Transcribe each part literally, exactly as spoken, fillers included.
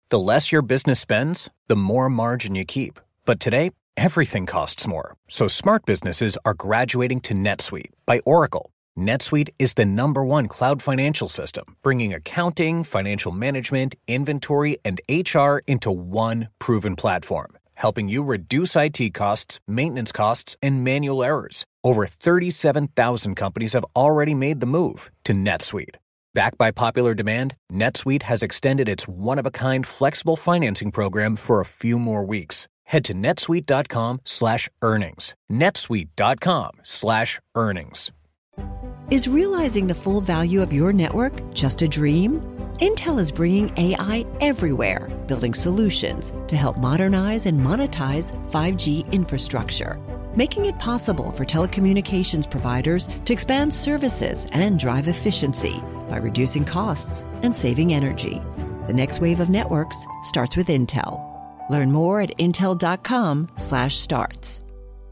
The less your business spends, the more margin you keep. But today, everything costs more. So smart businesses are graduating to NetSuite by Oracle. NetSuite is the number one cloud financial system, bringing accounting, financial management, inventory, and H R into one proven platform, helping you reduce I T costs, maintenance costs, and manual errors. Over thirty-seven thousand companies have already made the move to NetSuite. Backed by popular demand, NetSuite has extended its one-of-a-kind flexible financing program for a few more weeks. Head to netsuite.com slash earnings. netsuite.com slash earnings. Is realizing the full value of your network just a dream? Intel is bringing A I everywhere, building solutions to help modernize and monetize five G infrastructure, making it possible for telecommunications providers to expand services and drive efficiency by reducing costs and saving energy. The next wave of networks starts with Intel. Learn more at intel.com slash starts.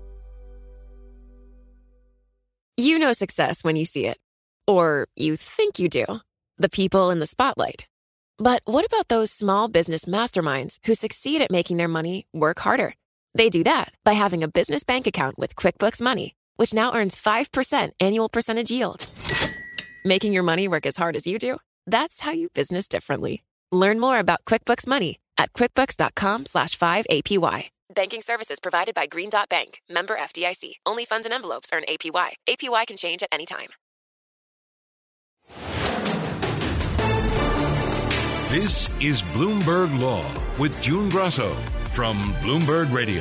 You know success when you see it. Or you think you do. The people in the spotlight. But what about those small business masterminds who succeed at making their money work harder? They do that by having a business bank account with QuickBooks Money, which now earns five percent annual percentage yield. Making your money work as hard as you do? That's how you business differently. Learn more about QuickBooks Money at quickbooks.com slash 5APY. Banking services provided by Green Dot Bank. Member F D I C. Only funds and envelopes earn A P Y. A P Y can change at any time. This is Bloomberg Law with June Grosso from Bloomberg Radio.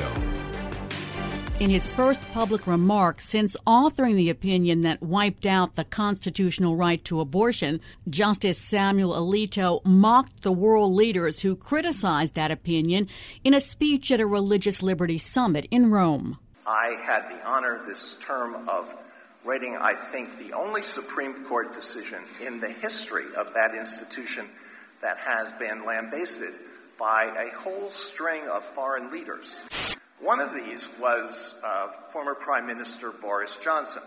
In his first public remarks since authoring the opinion that wiped out the constitutional right to abortion, Justice Samuel Alito mocked the world leaders who criticized that opinion in a speech at a religious liberty summit in Rome. I had the honor this term of writing, I think, the only Supreme Court decision in the history of that institution that has been lambasted by a whole string of foreign leaders. One of these was uh, former Prime Minister Boris Johnson,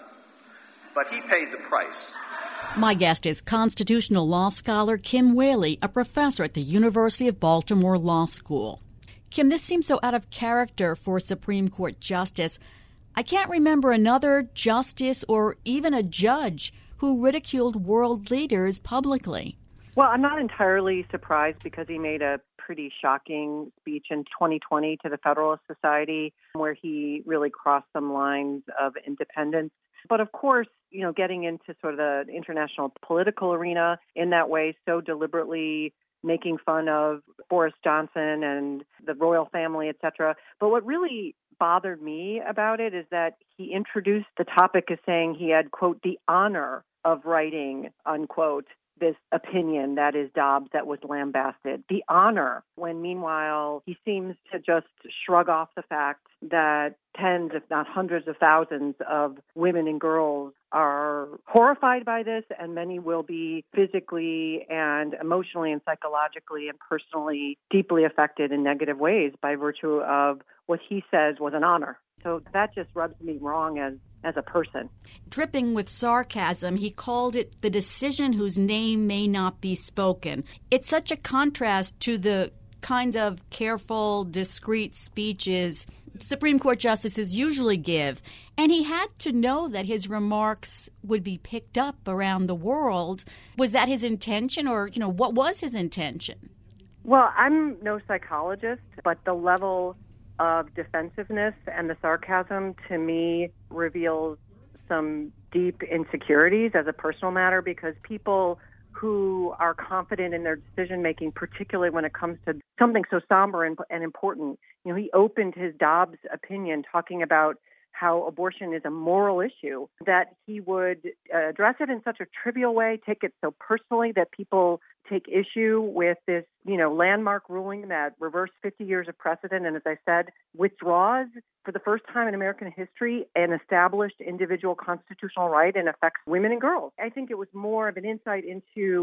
but he paid the price. My guest is constitutional law scholar Kim Whaley, a professor at the University of Baltimore Law School. Kim, this seems so out of character for a Supreme Court justice. I can't remember another justice or even a judge who ridiculed world leaders publicly. Well, I'm not entirely surprised because he made a pretty shocking speech in twenty twenty to the Federalist Society where he really crossed some lines of independence. But of course, you know, getting into sort of the international political arena in that way, so deliberately making fun of Boris Johnson and the royal family, et cetera. But what really bothered me about it is that he introduced the topic as saying he had, quote, the honor of writing, unquote, this opinion, that is Dobbs, that was lambasted. The honor, when meanwhile he seems to just shrug off the fact that tens, if not hundreds of thousands of women and girls are horrified by this, and many will be physically and emotionally and psychologically and personally deeply affected in negative ways by virtue of what he says was an honor. So that just rubs me wrong as as a person. Dripping with sarcasm, he called it the decision whose name may not be spoken. It's such a contrast to the kind of careful, discreet speeches Supreme Court justices usually give. And he had to know that his remarks would be picked up around the world. Was that his intention, or, you know, what was his intention? Well, I'm no psychologist, but the level of defensiveness and the sarcasm to me reveals some deep insecurities as a personal matter, because people who are confident in their decision-making, particularly when it comes to something so somber and, and important, you know, he opened his Dobbs opinion talking about how abortion is a moral issue, that he would address it in such a trivial way, take it so personally that people take issue with this, you know, landmark ruling that reversed fifty years of precedent and, as I said, withdraws for the first time in American history an established individual constitutional right and affects women and girls. I think it was more of an insight into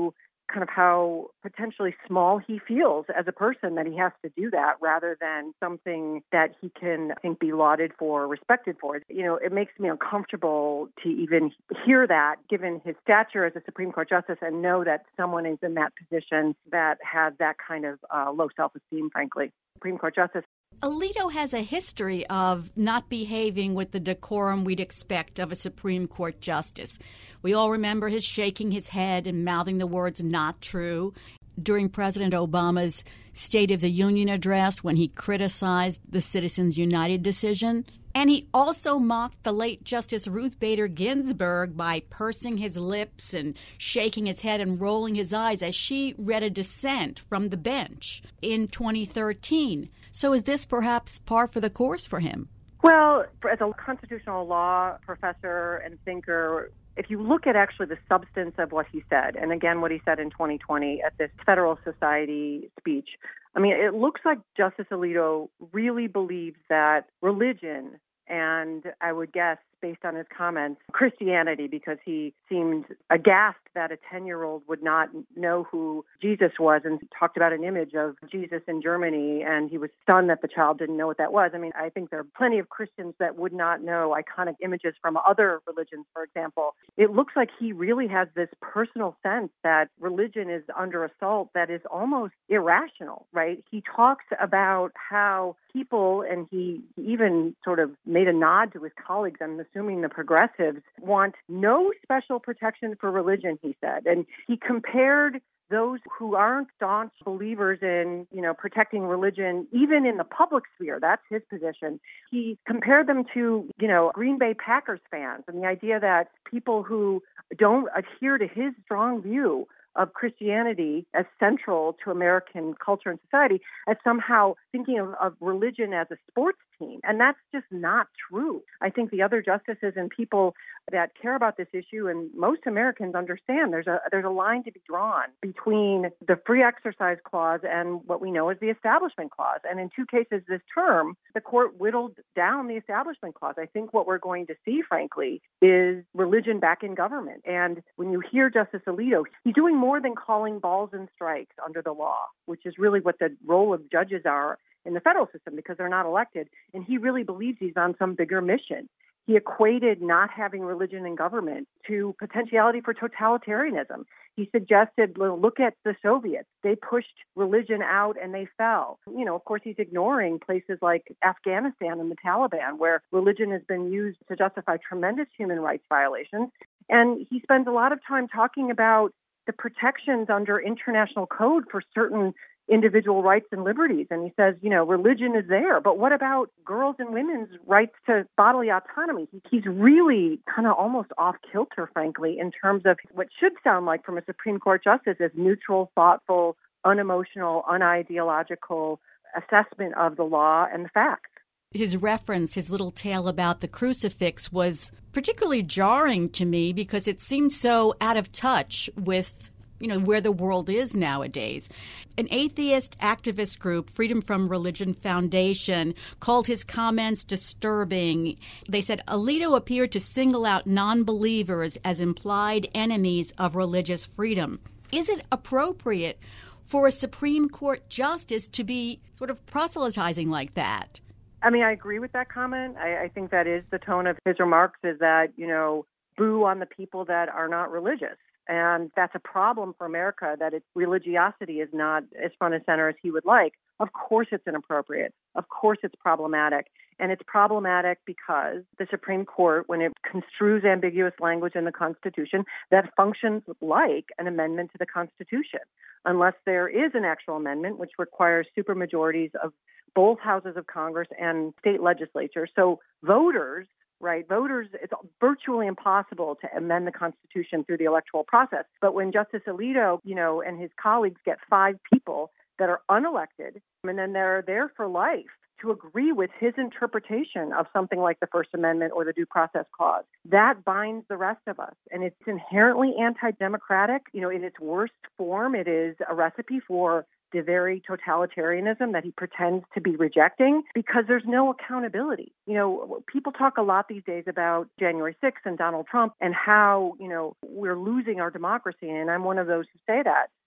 kind of how potentially small he feels as a person that he has to do that rather than something that he can, I think, be lauded for, respected for. You know, it makes me uncomfortable to even hear that given his stature as a Supreme Court justice and know that someone is in that position that has that kind of uh, low self-esteem, frankly. Supreme Court justice. Alito has a history of not behaving with the decorum we'd expect of a Supreme Court justice. We all remember his shaking his head and mouthing the words "not true" during President Obama's State of the Union address when he criticized the Citizens United decision. And he also mocked the late Justice Ruth Bader Ginsburg by pursing his lips and shaking his head and rolling his eyes as she read a dissent from the bench in twenty thirteen. So is this perhaps par for the course for him? Well, as a constitutional law professor and thinker, if you look at actually the substance of what he said, and again what he said in twenty twenty at this Federal Society speech, I mean, it looks like Justice Alito really believes that religion, and I would guess, based on his comments, Christianity, because he seemed aghast that a ten-year-old would not know who Jesus was and talked about an image of Jesus in Germany, and he was stunned that the child didn't know what that was. I mean, I think there are plenty of Christians that would not know iconic images from other religions, for example. It looks like he really has this personal sense that religion is under assault that is almost irrational, right? He talks about how people, and he even sort of made a nod to his colleagues, I'm assuming the progressives, want no special protection for religion, he said. And he compared those who aren't staunch believers in, you know, protecting religion, even in the public sphere, that's his position. He compared them to, you know, Green Bay Packers fans and the idea that people who don't adhere to his strong view of Christianity as central to American culture and society as somehow thinking of, of religion as a sports team. And that's just not true. I think the other justices and people that care about this issue, and most Americans understand there's a there's a line to be drawn between the free exercise clause and what we know as the establishment clause. And in two cases this term, the court whittled down the establishment clause. I think what we're going to see, frankly, is religion back in government. And when you hear Justice Alito, he's doing more than calling balls and strikes under the law, which is really what the role of judges are in the federal system because they're not elected. And he really believes he's on some bigger mission. He equated not having religion in government to potentiality for totalitarianism. He suggested, look at the Soviets. They pushed religion out and they fell. You know, of course, he's ignoring places like Afghanistan and the Taliban, where religion has been used to justify tremendous human rights violations. And he spends a lot of time talking about the protections under international code for certain individual rights and liberties. And he says, you know, religion is there, but what about girls' and women's rights to bodily autonomy? He's really kind of almost off kilter, frankly, in terms of what should sound like from a Supreme Court justice as neutral, thoughtful, unemotional, unideological assessment of the law and the facts. His reference, his little tale about the crucifix was particularly jarring to me because it seemed so out of touch with, you know, where the world is nowadays. An atheist activist group, Freedom from Religion Foundation, called his comments disturbing. They said Alito appeared to single out non-believers as implied enemies of religious freedom. Is it appropriate for a Supreme Court justice to be sort of proselytizing like that? I mean, I agree with that comment. I, I think that is the tone of his remarks, is that, you know, boo on the people that are not religious. And that's a problem for America, that its religiosity is not as front and center as he would like. Of course it's inappropriate. Of course it's problematic. And it's problematic because the Supreme Court, when it construes ambiguous language in the Constitution, that functions like an amendment to the Constitution, unless there is an actual amendment, which requires supermajorities of both houses of Congress and state legislatures. So voters Right. Voters, it's virtually impossible to amend the Constitution through the electoral process. But when Justice Alito, you know, and his colleagues get five people that are unelected, and then they're there for life to agree with his interpretation of something like the First Amendment or the Due Process Clause, that binds the rest of us. And it's inherently anti-democratic. You know, in its worst form, it is a recipe for the very totalitarianism that he pretends to be rejecting, because there's no accountability. You know, people talk a lot these days about January sixth and Donald Trump and how, you know, we're losing our democracy. And I'm one of those who say that.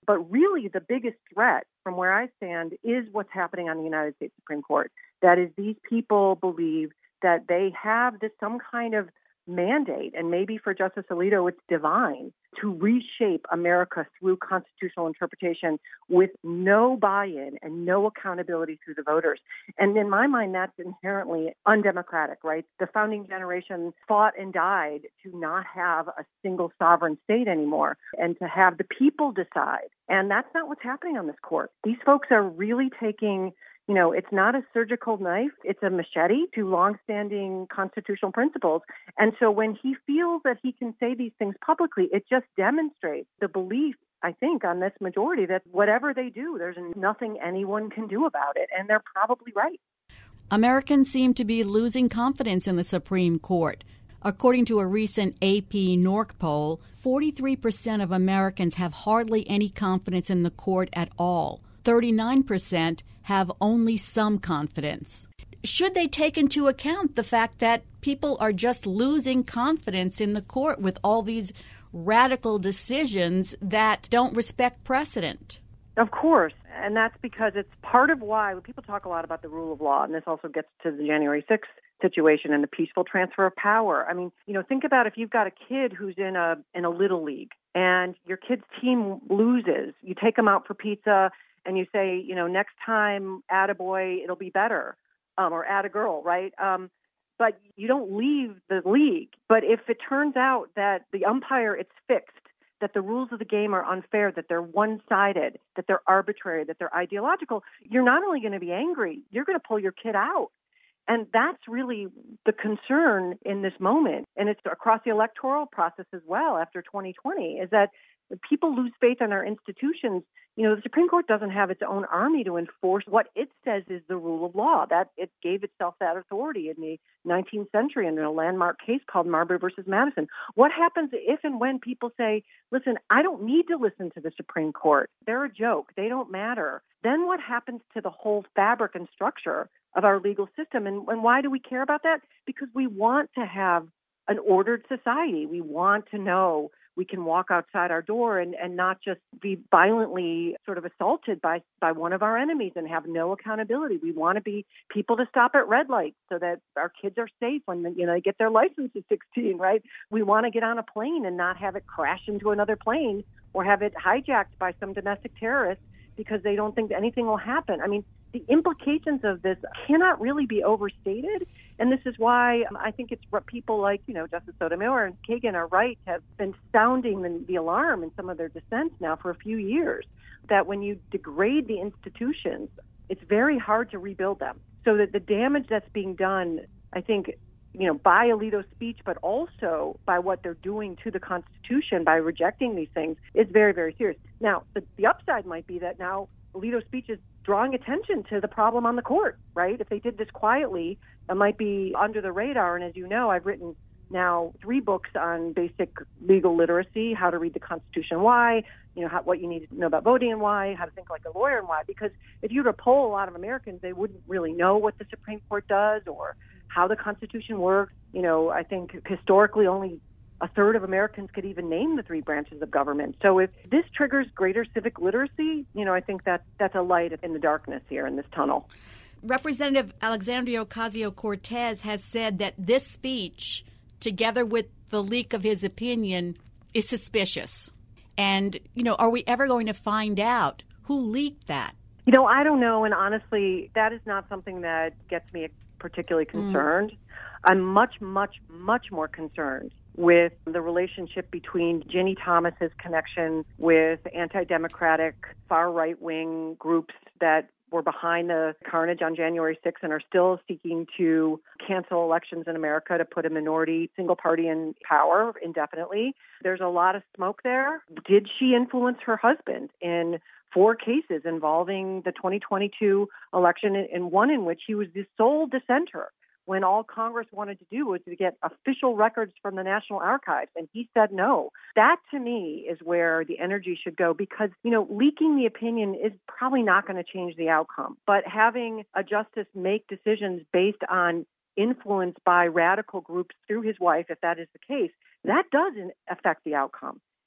But really, the biggest threat from where I stand is what's happening on the United States Supreme Court. That is, these people believe that they have this some kind of mandate, and maybe for Justice Alito it's divine, to reshape America through constitutional interpretation with no buy-in and no accountability through the voters. And in my mind, that's inherently undemocratic, right? The founding generation fought and died to not have a single sovereign state anymore and to have the people decide. And that's not what's happening on this court. These folks are really taking, you know, it's not a surgical knife, it's a machete to longstanding constitutional principles. And so when he feels that he can say these things publicly, it just demonstrates the belief, I think, on this majority that whatever they do, there's nothing anyone can do about it. And they're probably right. Americans seem to be losing confidence in the Supreme Court. According to a recent A P N O R C poll, forty-three percent of Americans have hardly any confidence in the court at all. thirty-nine percent have only some confidence. Should they take into account the fact that people are just losing confidence in the court with all these radical decisions that don't respect precedent? Of course, and that's because it's part of why when people talk a lot about the rule of law, and this also gets to the January sixth situation and the peaceful transfer of power. I mean, you know, think about if you've got a kid who's in a in a little league and your kid's team loses, you take them out for pizza and you say, you know, next time, attaboy, it'll be better, um, or attagirl, right? Um, but you don't leave the league. But if it turns out that the umpire, it's fixed, that the rules of the game are unfair, that they're one-sided, that they're arbitrary, that they're ideological, you're not only going to be angry, you're going to pull your kid out. And that's really the concern in this moment. And it's across the electoral process as well after twenty twenty, is that people lose faith in our institutions. You know, the Supreme Court doesn't have its own army to enforce what it says is the rule of law. That it gave itself that authority in the nineteenth century in a landmark case called Marbury versus Madison. What happens if and when people say, listen, I don't need to listen to the Supreme Court. They're a joke. They don't matter. Then what happens to the whole fabric and structure of our legal system? And, and why do we care about that? Because we want to have an ordered society. We want to know we can walk outside our door and, and not just be violently sort of assaulted by, by one of our enemies and have no accountability. We want to be people to stop at red lights so that our kids are safe when, you know, they get their license at sixteen, right? We want to get on a plane and not have it crash into another plane or have it hijacked by some domestic terrorist because they don't think that anything will happen. I mean, the implications of this cannot really be overstated. And this is why um, I think it's what people like, you know, Justice Sotomayor and Kagan are right, have been sounding the, the alarm in some of their dissents now for a few years, that when you degrade the institutions, it's very hard to rebuild them. So that the damage that's being done, I think, you know, by Alito's speech, but also by what they're doing to the Constitution by rejecting these things is very, very serious. Now, the, the upside might be that now Alito's speech is drawing attention to the problem on the court, right? If they did this quietly, it might be under the radar. And as you know, I've written now three books on basic legal literacy, how to read the Constitution, why, you know, how, what you need to know about voting and why, how to think like a lawyer and why. Because if you were to poll a lot of Americans, they wouldn't really know what the Supreme Court does or how the Constitution works. You know, I think historically only a third of Americans could even name the three branches of government. So if this triggers greater civic literacy, you know, I think that that's a light in the darkness here in this tunnel. Representative Alexandria Ocasio-Cortez has said that this speech, together with the leak of his opinion, is suspicious. And, you know, are we ever going to find out who leaked that? You know, I don't know. And honestly, that is not something that gets me particularly concerned. Mm. I'm much, much, much more concerned with the relationship between Ginny Thomas's connection with anti-democratic far right-wing groups that were behind the carnage on January sixth and are still seeking to cancel elections in America to put a minority single party in power indefinitely. There's a lot of smoke there. Did she influence her husband in four cases involving the twenty twenty-two election, and one in which he was the sole dissenter when all Congress wanted to do was to get official records from the National Archives, and he said no. That, to me, is where the energy should go because, you know, leaking the opinion is probably not going to change the outcome. But having a justice make decisions based on influence by radical groups through his wife, if that is the case, that does affect the outcome.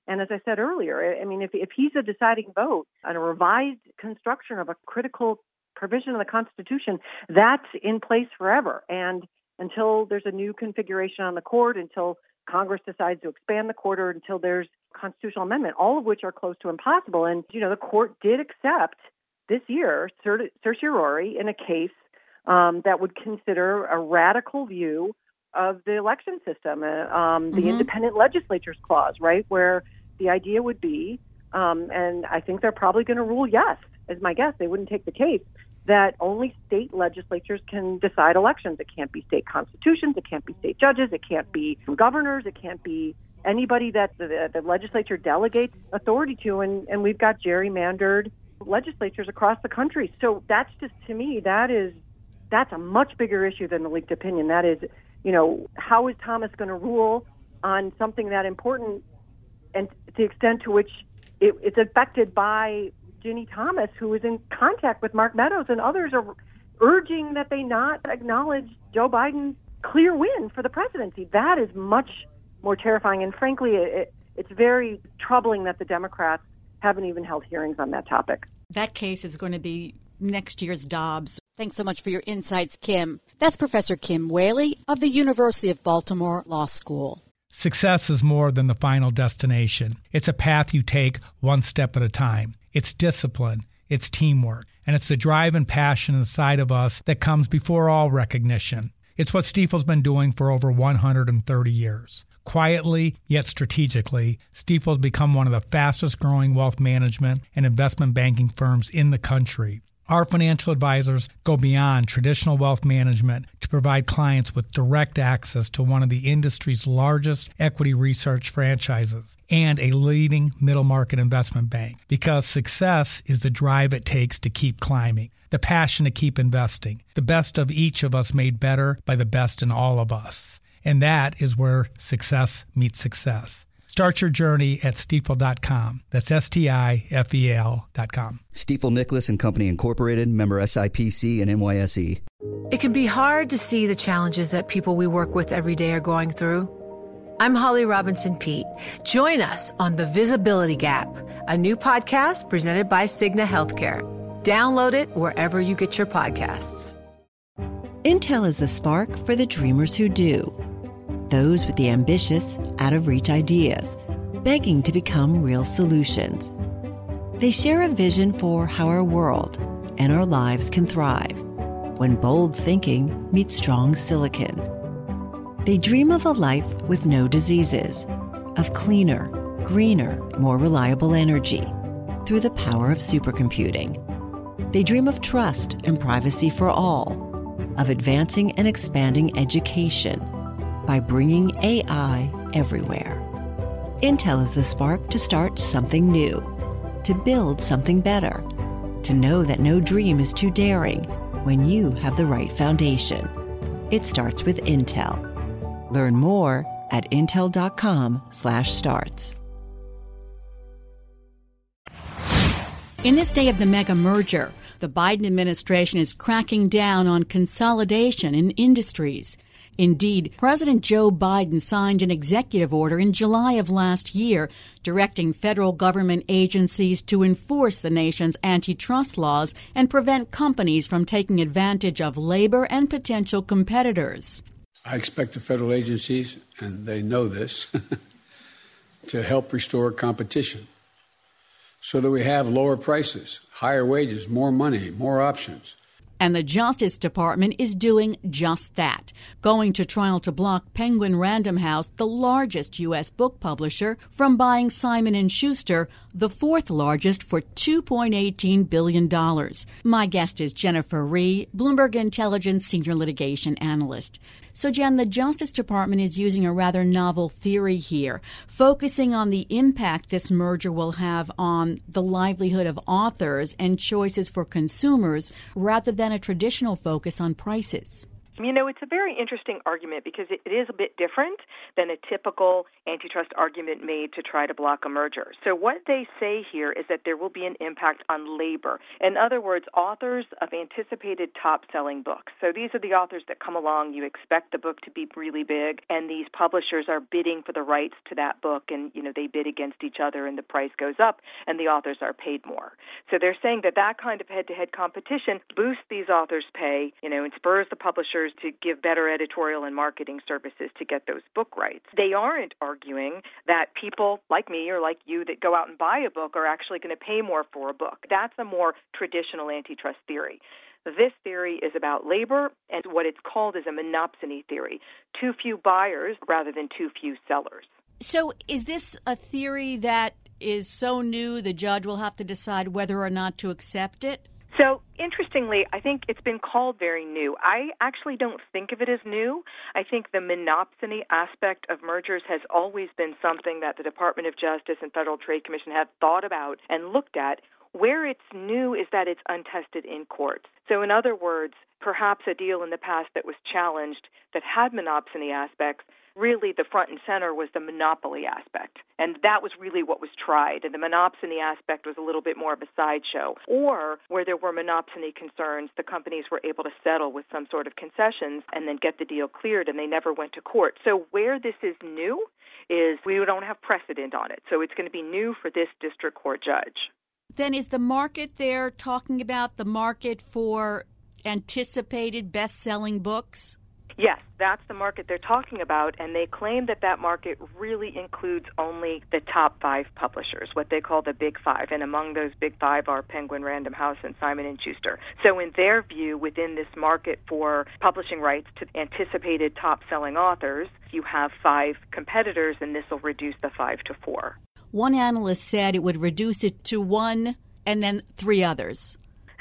And as I said earlier, I mean, if, if he's a deciding vote on a revised construction of a critical provision of the Constitution, that's in place forever. And until there's a new configuration on the court, until Congress decides to expand the court, or until there's constitutional amendment, all of which are close to impossible. And, you know, the court did accept this year cert- certiorari in a case um, that would consider a radical view of the election system, uh, um, the mm-hmm. independent legislatures clause, right, where the idea would be, um, and I think they're probably going to rule yes, as my guess, they wouldn't take the case, that only state legislatures can decide elections. It can't be state constitutions, it can't be state judges, it can't be governors, it can't be anybody that the, the legislature delegates authority to, and, and we've got gerrymandered legislatures across the country. So that's just, to me, that is, that's a much bigger issue than the leaked opinion. That is, you know, how is Thomas going to rule on something that important, and to the extent to which it, it's affected by Ginny Thomas, who is in contact with Mark Meadows, and others are urging that they not acknowledge Joe Biden's clear win for the presidency. That is much more terrifying, and frankly, it, it's very troubling that the Democrats haven't even held hearings on that topic. That case is going to be next year's Dobbs. Thanks so much for your insights, Kim. That's Professor Kim Whaley of the University of Baltimore Law School. Success is more than the final destination. It's a path you take one step at a time. It's discipline, it's teamwork, and it's the drive and passion inside of us that comes before all recognition. It's what Stifel's been doing for over one hundred thirty years. Quietly, yet strategically, Stifel's become one of the fastest-growing wealth management and investment banking firms in the country. Our financial advisors go beyond traditional wealth management to provide clients with direct access to one of the industry's largest equity research franchises and a leading middle market investment bank, because success is the drive it takes to keep climbing, the passion to keep investing, the best of each of us made better by the best in all of us. And that is where success meets success. Start your journey at stifel dot com. That's S T I F E L dot com. Stifel Nicholas and Company Incorporated, member S I P C and N Y S E. It can be hard to see the challenges that people we work with every day are going through. I'm Holly Robinson Peete. Join us on The Visibility Gap, a new podcast presented by Cigna Healthcare. Download it wherever you get your podcasts. Intel is the spark for the dreamers who do. Those with the ambitious, out-of-reach ideas, begging to become real solutions. They share a vision for how our world and our lives can thrive when bold thinking meets strong silicon. They dream of a life with no diseases, of cleaner, greener, more reliable energy through the power of supercomputing. They dream of trust and privacy for all, of advancing and expanding education by bringing A I everywhere. Intel is the spark to start something new, to build something better, to know that no dream is too daring when you have the right foundation. It starts with Intel. Learn more at intel dot com slash starts. In this day of the mega merger, the Biden administration is cracking down on consolidation in industries. Indeed, President Joe Biden signed an executive order in July of last year directing federal government agencies to enforce the nation's antitrust laws and prevent companies from taking advantage of labor and potential competitors. I expect the federal agencies, and they know this, to help restore competition so that we have lower prices, higher wages, more money, more options. And the Justice Department is doing just that, going to trial to block Penguin Random House, the largest U S book publisher, from buying Simon and Schuster, the fourth largest, for two point one eight billion dollars. My guest is Jennifer Rhee, Bloomberg Intelligence senior litigation analyst. So, Jen, the Justice Department is using a rather novel theory here, focusing on the impact this merger will have on the livelihood of authors and choices for consumers rather than a traditional focus on prices. You know, it's a very interesting argument because it, it is a bit different than a typical antitrust argument made to try to block a merger. So what they say here is that there will be an impact on labor. In other words, authors of anticipated top-selling books. So these are the authors that come along, you expect the book to be really big, and these publishers are bidding for the rights to that book, and, you know, they bid against each other, and the price goes up, and the authors are paid more. So they're saying that that kind of head-to-head competition boosts these authors' pay, you know, and spurs the publishers to give better editorial and marketing services to get those book rights. They aren't arguing that people like me or like you that go out and buy a book are actually going to pay more for a book. That's a more traditional antitrust theory. This theory is about labor, and what it's called is a monopsony theory. Too few buyers rather than too few sellers. So is this a theory that is so new the judge will have to decide whether or not to accept it? So, interestingly, I think it's been called very new. I actually don't think of it as new. I think the monopsony aspect of mergers has always been something that the Department of Justice and Federal Trade Commission have thought about and looked at. Where it's new is that it's untested in courts. So, in other words, perhaps a deal in the past that was challenged that had monopsony aspects, really the front and center was the monopoly aspect. And that was really what was tried. And the monopsony aspect was a little bit more of a sideshow. Or where there were monopsony concerns, the companies were able to settle with some sort of concessions and then get the deal cleared, and they never went to court. So where this is new is we don't have precedent on it. So it's going to be new for this district court judge. Then is the market there talking about the market for anticipated best-selling books? Yes, that's the market they're talking about, and they claim that that market really includes only the top five publishers, what they call the big five, and among those big five are Penguin Random House and Simon and Schuster. So in their view, within this market for publishing rights to anticipated top-selling authors, you have five competitors, and this will reduce the five to four. One analyst said it would reduce it to one and then three others.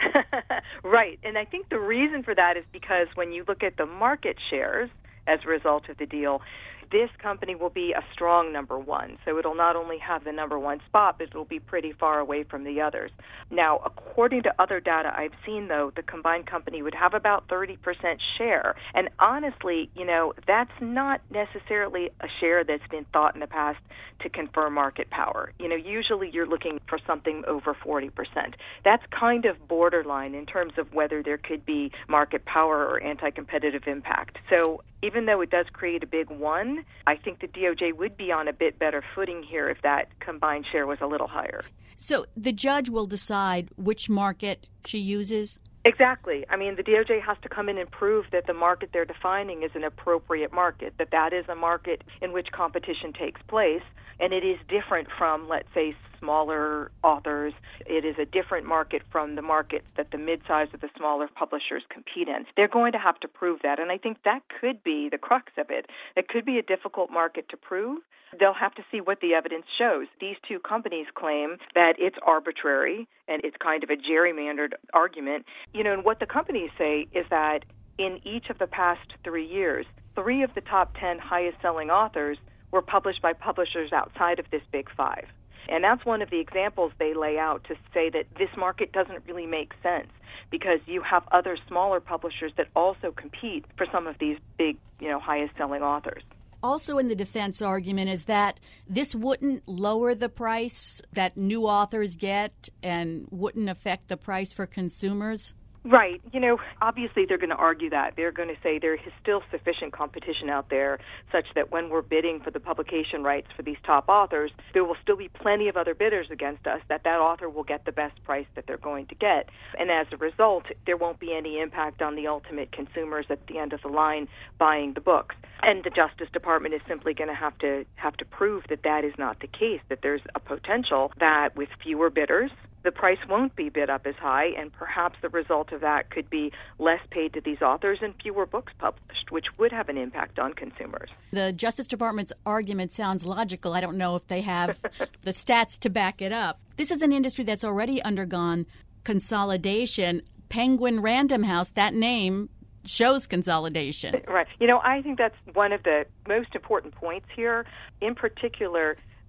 Right, and I think the reason for that is because when you look at the market shares as a result of the deal, this company will be a strong number one. So it'll not only have the number one spot, but it'll be pretty far away from the others. Now, according to other data I've seen, though, the combined company would have about thirty percent share. And honestly, you know, that's not necessarily a share that's been thought in the past to confer market power. You know, usually you're looking for something over forty percent. That's kind of borderline in terms of whether there could be market power or anti-competitive impact. So even though it does create a big one, I think the D O J would be on a bit better footing here if that combined share was a little higher. So the judge will decide which market she uses? Exactly. I mean, the D O J has to come in and prove that the market they're defining is an appropriate market, that that is a market in which competition takes place, and it is different from, let's say, smaller authors. It is a different market from the markets that the mid-size or the smaller publishers compete in. They're going to have to prove that, and I think that could be the crux of it. It could be a difficult market to prove. They'll have to see what the evidence shows. These two companies claim that it's arbitrary and it's kind of a gerrymandered argument. You know, and what the companies say is that in each of the past three years, three of the top ten highest-selling authors were published by publishers outside of this big five. And that's one of the examples they lay out to say that this market doesn't really make sense because you have other smaller publishers that also compete for some of these big, you know, highest-selling authors. Also in the defense argument is that this wouldn't lower the price that new authors get and wouldn't affect the price for consumers? Right. You know, obviously they're going to argue that. They're going to say there is still sufficient competition out there such that when we're bidding for the publication rights for these top authors, there will still be plenty of other bidders against us, that that author will get the best price that they're going to get. And as a result, there won't be any impact on the ultimate consumers at the end of the line buying the books. And the Justice Department is simply going to have to have to prove that that is not the case, that there's a potential that with fewer bidders, the price won't be bid up as high, and perhaps the result of that could be less paid to these authors and fewer books published, which would have an impact on consumers. The Justice Department's argument sounds logical. I don't know if they have the stats to back it up. This is an industry that's already undergone consolidation. Penguin Random House, that name shows consolidation. Right. You know, I think that's one of the most important points here. In particular,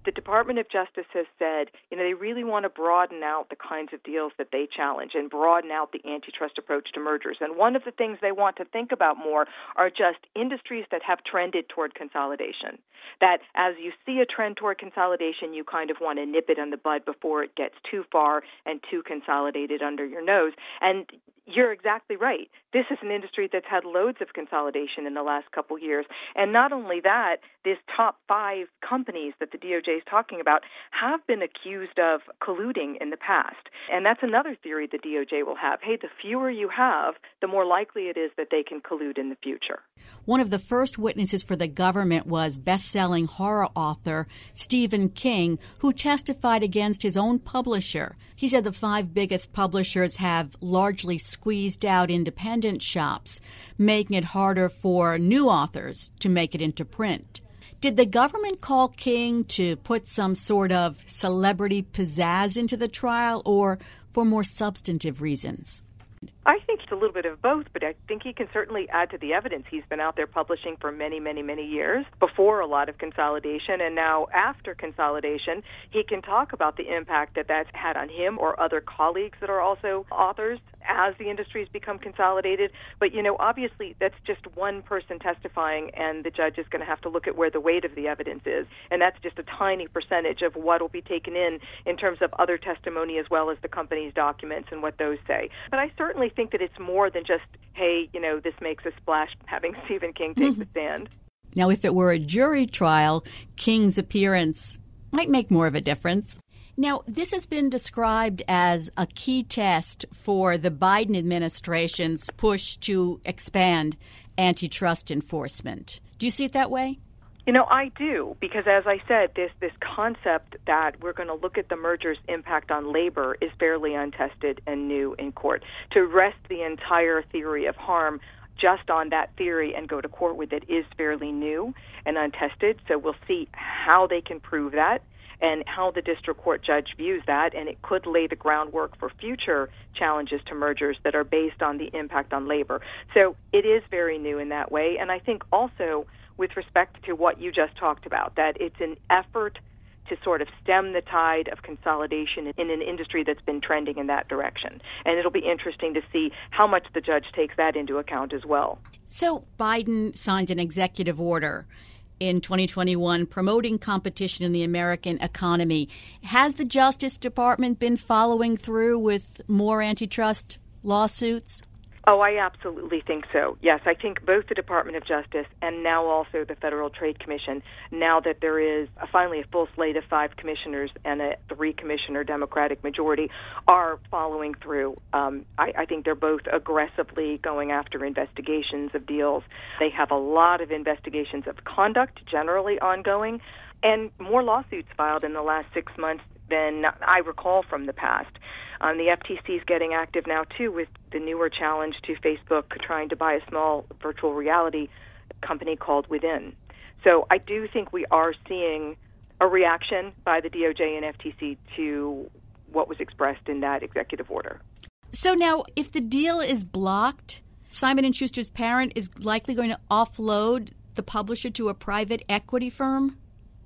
the Department of Justice has said, you know, they really want to broaden out the kinds of deals that they challenge and broaden out the antitrust approach to mergers. And one of the things they want to think about more are just industries that have trended toward consolidation. That as you see a trend toward consolidation, you kind of want to nip it in the bud before it gets too far and too consolidated under your nose. And you're exactly right. This is an industry that's had loads of consolidation in the last couple years. And not only that, these top five companies that the D O J is talking about have been accused of colluding in the past. And that's another theory the D O J will have. Hey, the fewer you have, the more likely it is that they can collude in the future. One of the first witnesses for the government was best-selling horror author Stephen King, who testified against his own publisher. He said the five biggest publishers have largely squeezed out independent shops, making it harder for new authors to make it into print. Did the government call King to put some sort of celebrity pizzazz into the trial or for more substantive reasons? I think it's a little bit of both, but I think he can certainly add to the evidence. He's been out there publishing for many, many, many years before a lot of consolidation, and now after consolidation, he can talk about the impact that that's had on him or other colleagues that are also authors as the industries become consolidated. But, you know, obviously that's just one person testifying, and the judge is going to have to look at where the weight of the evidence is, and that's just a tiny percentage of what will be taken in in terms of other testimony as well as the company's documents and what those say. But I certainly think that it's more than just, hey, you know, this makes a splash having Stephen King take mm-hmm. the stand. Now, if it were a jury trial, King's appearance might make more of a difference. Now, this has been described as a key test for the Biden administration's push to expand antitrust enforcement. Do you see it that way? You know, I do, because as I said, this this concept that we're going to look at the merger's impact on labor is fairly untested and new in court. To rest the entire theory of harm just on that theory and go to court with it is fairly new and untested, so we'll see how they can prove that and how the district court judge views that, and it could lay the groundwork for future challenges to mergers that are based on the impact on labor. So it is very new in that way, and I think also with respect to what you just talked about, that it's an effort to sort of stem the tide of consolidation in an industry that's been trending in that direction. And it'll be interesting to see how much the judge takes that into account as well. So Biden signed an executive order in twenty twenty-one promoting competition in the American economy. Has the Justice Department been following through with more antitrust lawsuits? Oh, I absolutely think so. Yes, I think both the Department of Justice and now also the Federal Trade Commission, now that there is a, finally a full slate of five commissioners and a three-commissioner Democratic majority, are following through. Um, I, I think they're both aggressively going after investigations of deals. They have a lot of investigations of conduct generally ongoing, and more lawsuits filed in the last six months than I recall from the past. Um, the F T C is getting active now, too, with the newer challenge to Facebook trying to buy a small virtual reality company called Within. So I do think we are seeing a reaction by the D O J and F T C to what was expressed in that executive order. So now, if the deal is blocked, Simon and Schuster's parent is likely going to offload the publisher to a private equity firm?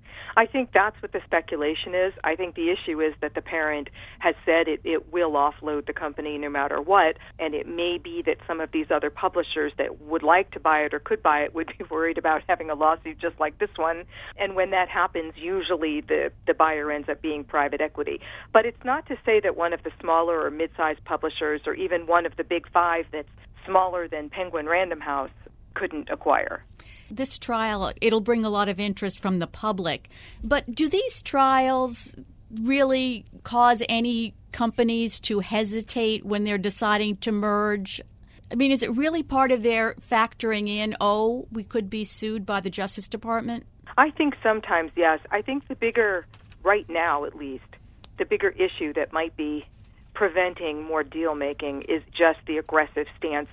I think that's what the speculation is. I think the issue is that the parent has said it, it will offload the company no matter what, and it may be that some of these other publishers that would like to buy it or could buy it would be worried about having a lawsuit just like this one. And when that happens, usually the, the buyer ends up being private equity. But it's not to say that one of the smaller or mid-sized publishers or even one of the big five that's smaller than Penguin Random House couldn't acquire. This trial, it'll bring a lot of interest from the public. But do these trials really cause any companies to hesitate when they're deciding to merge? I mean, is it really part of their factoring in, oh, we could be sued by the Justice Department? I think sometimes, yes. I think the bigger, right now at least, the bigger issue that might be preventing more deal making is just the aggressive stance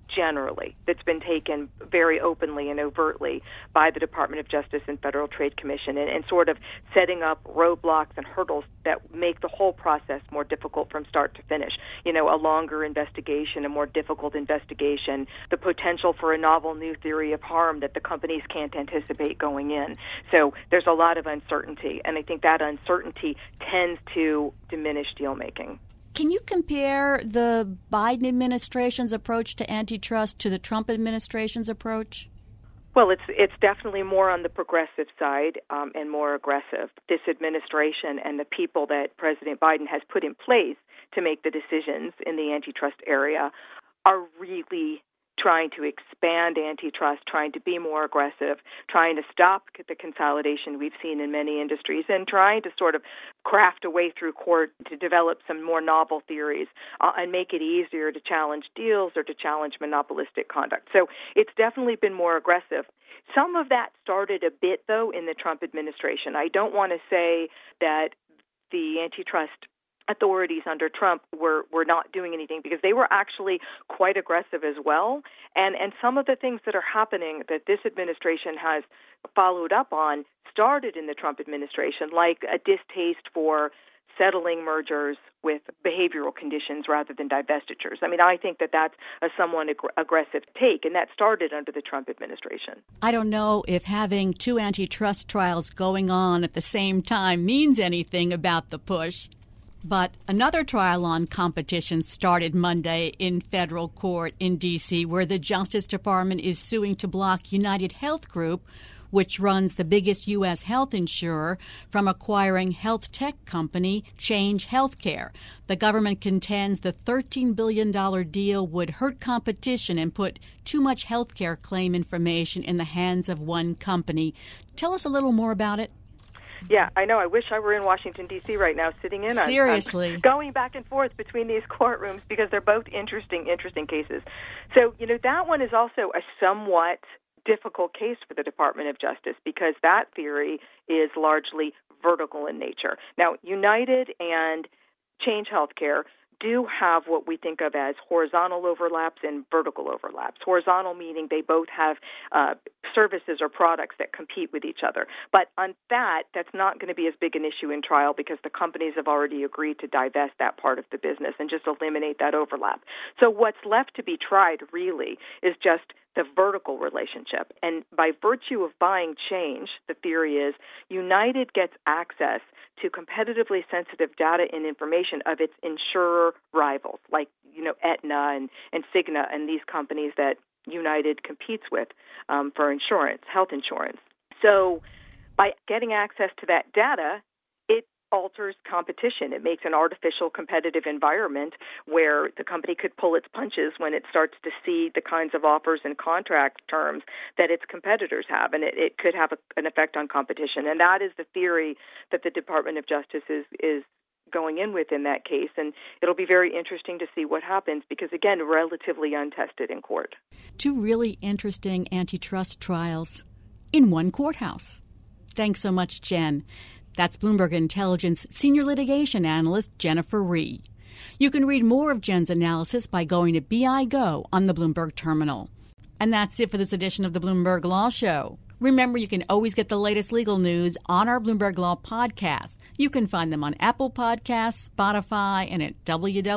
generally, that's been taken very openly and overtly by the Department of Justice and Federal Trade Commission, and, and sort of setting up roadblocks and hurdles that make the whole process more difficult from start to finish. You know, a longer investigation, a more difficult investigation, the potential for a novel new theory of harm that the companies can't anticipate going in. So there's a lot of uncertainty, and I think that uncertainty tends to diminish deal making. Can you compare the Biden administration's approach to antitrust to the Trump administration's approach? Well, it's it's definitely more on the progressive side um, and more aggressive. This administration and the people that President Biden has put in place to make the decisions in the antitrust area are really trying to expand antitrust, trying to be more aggressive, trying to stop the consolidation we've seen in many industries, and trying to sort of craft a way through court to develop some more novel theories uh, and make it easier to challenge deals or to challenge monopolistic conduct. So it's definitely been more aggressive. Some of that started a bit, though, in the Trump administration. I don't want to say that the antitrust authorities under Trump were, were not doing anything, because they were actually quite aggressive as well. And and some of the things that are happening that this administration has followed up on started in the Trump administration, like a distaste for settling mergers with behavioral conditions rather than divestitures. I mean, I think that that's a somewhat ag- aggressive take, and that started under the Trump administration. I don't know if having two antitrust trials going on at the same time means anything about the push. But another trial on competition started Monday in federal court in D C, where the Justice Department is suing to block United Health Group, which runs the biggest U S health insurer, from acquiring health tech company Change Healthcare. The government contends the thirteen billion dollars deal would hurt competition and put too much health care claim information in the hands of one company. Tell us a little more about it. Yeah, I know. I wish I were in Washington, D C right now sitting in on Seriously. on going back and forth between these courtrooms, because they're both interesting, interesting cases. So, you know, that one is also a somewhat difficult case for the Department of Justice, because that theory is largely vertical in nature. Now, United and Change Healthcare do have what we think of as horizontal overlaps and vertical overlaps. Horizontal meaning they both have uh, services or products that compete with each other. But on that, that's not going to be as big an issue in trial, because the companies have already agreed to divest that part of the business and just eliminate that overlap. So what's left to be tried really is just the vertical relationship. And by virtue of buying Change, the theory is United gets access to competitively sensitive data and information of its insurer rivals, like, you know, Aetna and, and Cigna and these companies that United competes with um, for insurance, health insurance. So by getting access to that data, it alters competition. It makes an artificial competitive environment where the company could pull its punches when it starts to see the kinds of offers and contract terms that its competitors have, and it, it could have a, an effect on competition. And that is the theory that the Department of Justice is, is going in with in that case, and it'll be very interesting to see what happens, because, again, relatively untested in court. Two really interesting antitrust trials in one courthouse. Thanks so much, Jen. That's Bloomberg Intelligence senior litigation analyst Jennifer Rhee. You can read more of Jen's analysis by going to B I G O on the Bloomberg terminal. And that's it for this edition of the Bloomberg Law Show. Remember, you can always get the latest legal news on our Bloomberg Law podcast. You can find them on Apple Podcasts, Spotify, and at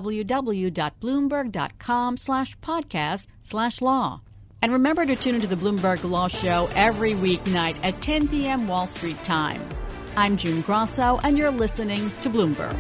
www.bloomberg.com slash podcast slash law. And remember to tune into the Bloomberg Law Show every weeknight at ten p.m. Wall Street time. I'm June Grosso, and you're listening to Bloomberg.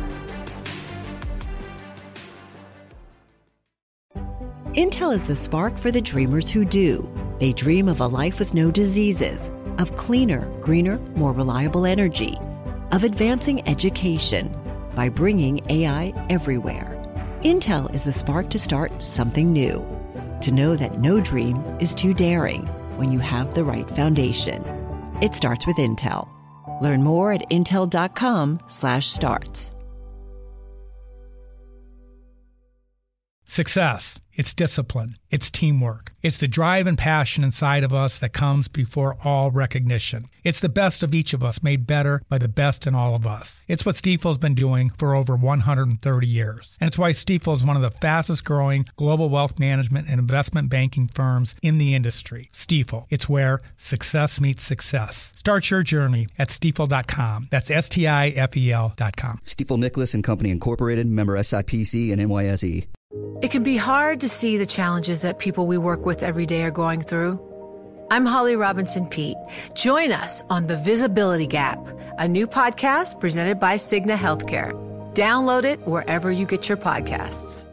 Intel is the spark for the dreamers who do. They dream of a life with no diseases, of cleaner, greener, more reliable energy, of advancing education by bringing A I everywhere. Intel is the spark to start something new, to know that no dream is too daring when you have the right foundation. It starts with Intel. Learn more at intel.com slash starts. Success. It's discipline. It's teamwork. It's the drive and passion inside of us that comes before all recognition. It's the best of each of us made better by the best in all of us. It's what Stifel's been doing for over one hundred thirty years. And it's why Stifel is one of the fastest growing global wealth management and investment banking firms in the industry. Stifel. It's where success meets success. Start your journey at stifel dot com. That's S T I F E L dot com. Stifel Nicholas and Company Incorporated, member S I P C and N Y S E. It can be hard to see the challenges that people we work with every day are going through. I'm Holly Robinson Peete. Join us on The Visibility Gap, a new podcast presented by Cigna Healthcare. Download it wherever you get your podcasts.